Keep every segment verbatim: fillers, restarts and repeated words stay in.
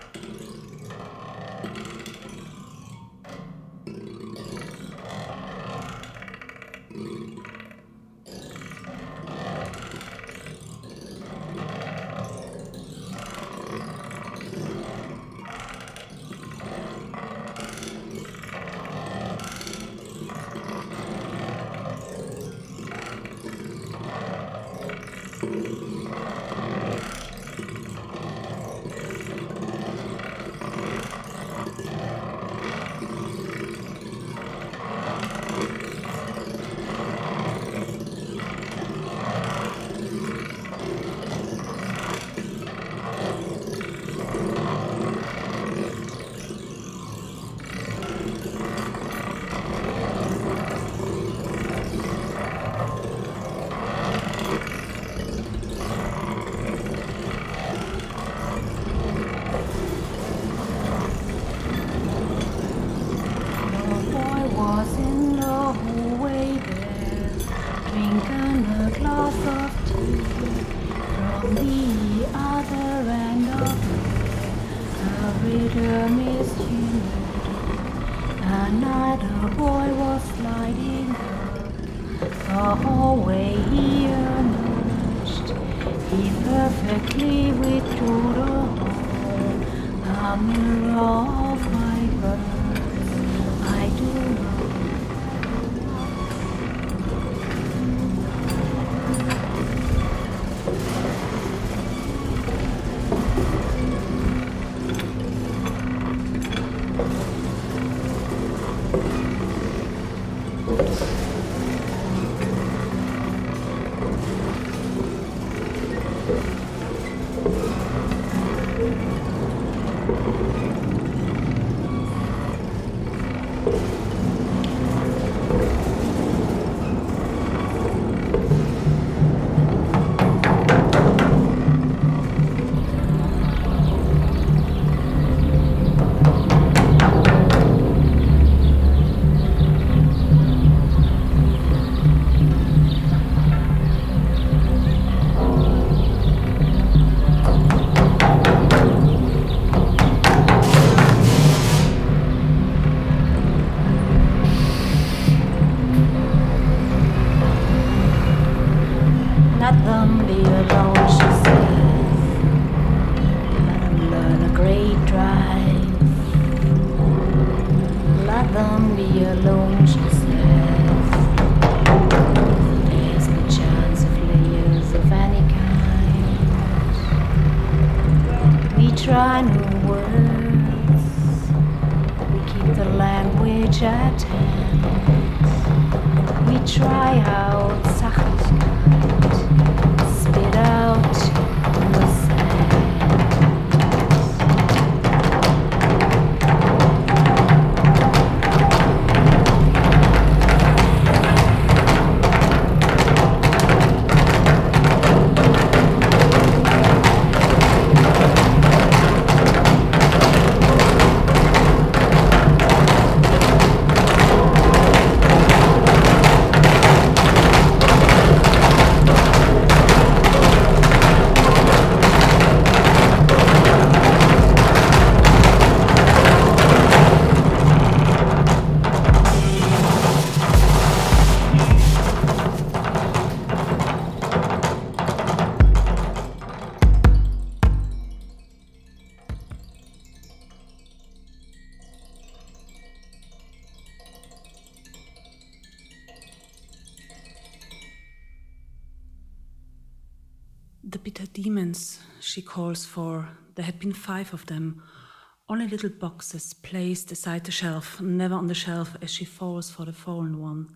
The bitter demons she calls for, there had been five of them, only little boxes placed aside the shelf, never on the shelf as she falls for the fallen one.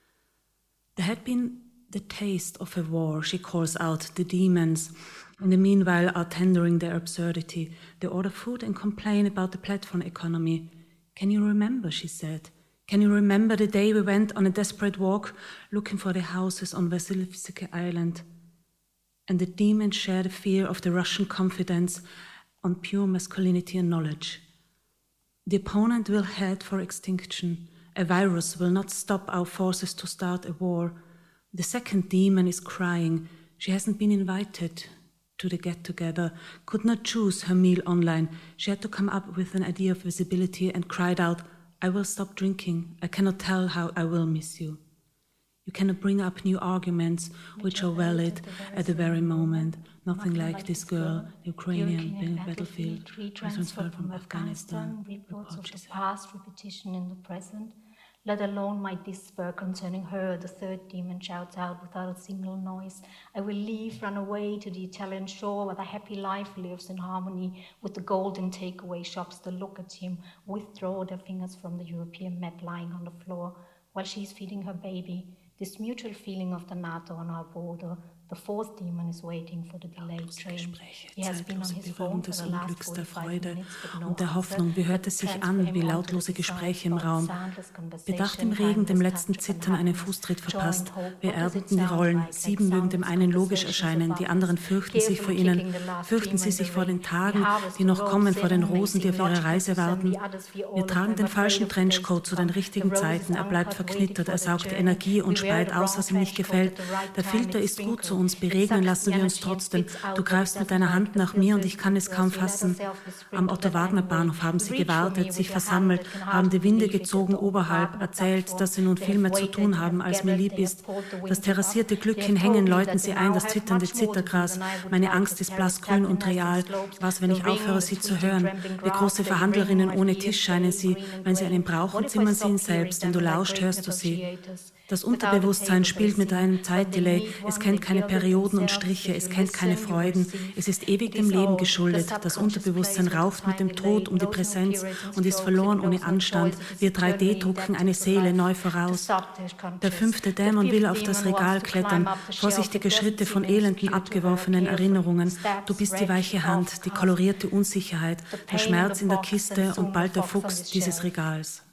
There had been the taste of a war, she calls out, the demons, in the meanwhile are tendering their absurdity. They order food and complain about the platform economy. Can you remember, she said, can you remember the day we went on a desperate walk looking for the houses on Vasilivsky Island? And the demons share the fear of the Russian confidence on pure masculinity and knowledge. The opponent will head for extinction. A virus will not stop our forces to start a war. The second demon is crying. She hasn't been invited. to the get-together, could not choose her meal online. She had to come up with an idea of visibility and cried out, "I will stop drinking. I cannot tell how I will miss you." You cannot bring up new arguments which are valid at the very moment. Nothing like this girl, the Ukrainian battlefield, transferred from Afghanistan. Reports of the past, repetition in the present. Let alone my despair concerning her, the third demon shouts out without a single noise. I will leave, run away to the Italian shore where the happy life lives in harmony with the golden takeaway shops that look at him, withdraw their fingers from the European map lying on the floor while she's feeding her baby. This mutual feeling of the NATO on our border. The fourth demon is waiting for the delayed train. He has been on his phone for the last der Freude minutes, but no und der answer. Hoffnung. Wie hört es sich an, wie lautlose Gespräche im Raum. Bedacht im Regen, dem letzten Zittern, einen Fußtritt verpasst. Wir erdeten die Rollen. Sieben mögen dem einen logisch erscheinen, die anderen fürchten sich vor ihnen. Fürchten sie sich vor den Tagen, die noch kommen, vor den Rosen, die auf ihre Reise warten. Wir tragen den falschen Trenchcoat zu den richtigen Zeiten. Er bleibt verknittert, er saugt Energie und speit aus, was ihm nicht gefällt. Der Filter ist gut zu uns, beregnen lassen wir uns trotzdem. Du greifst mit deiner Hand nach mir und ich kann es kaum fassen. Am Otto-Wagner-Bahnhof haben sie gewartet, sich versammelt, haben die Winde gezogen oberhalb, erzählt, dass sie nun viel mehr zu tun haben, als mir lieb ist. Das terrassierte Glück hinhängen, läuten sie ein, das zitternde Zittergras. Meine Angst ist blassgrün und real. Was, wenn ich aufhöre, sie zu hören? Wie große Verhandlerinnen ohne Tisch scheinen sie. Wenn sie einen brauchen, zimmern sie ihn selbst. Wenn du lauscht, hörst du sie. Das Unterbewusstsein spielt mit einem Zeitdelay. Es kennt keine Perioden und Striche, es kennt keine Freuden. Es ist ewig dem Leben geschuldet. Das Unterbewusstsein rauft mit dem Tod um die Präsenz und ist verloren ohne Anstand. Wir drei D drucken eine Seele neu voraus. Der fünfte Dämon will auf das Regal klettern. Vorsichtige Schritte von elenden, abgeworfenen Erinnerungen. Du bist die weiche Hand, die kolorierte Unsicherheit, der Schmerz in der Kiste und bald der Fuchs dieses Regals.